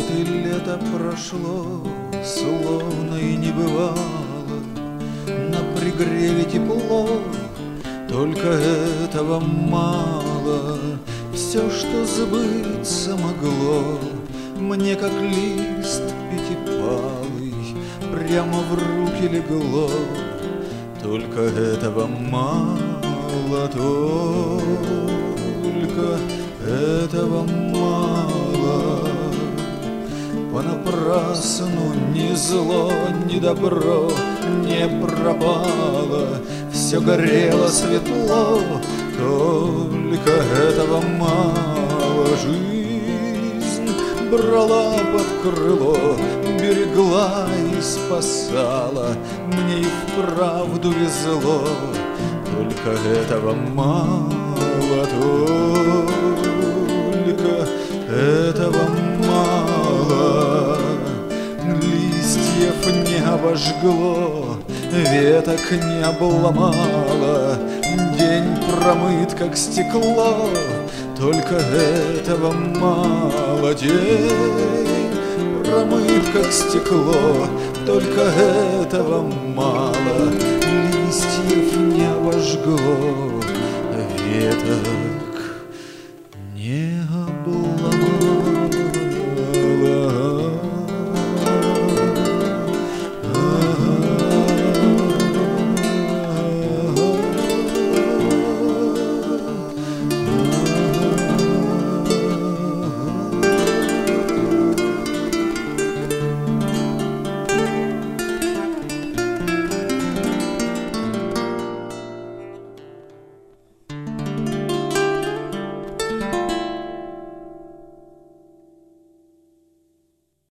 И лето прошло, словно и не бывало. На пригреве тепло, только этого мало. Все, что забыться могло, мне как лист пятипалый прямо в руки легло. Только этого мало, только этого мало. Понапрасну ни зло, ни добро не пропало. Все горело светло, только этого мало. Жизнь брала под крыло, берегла и спасала. Мне и вправду везло, только этого мало, только этого мало. Листьев не обожгло, веток не обломало. День промыт, как стекло, только этого мало. День промыт, как стекло, только этого мало. Листьев не обожгло, веток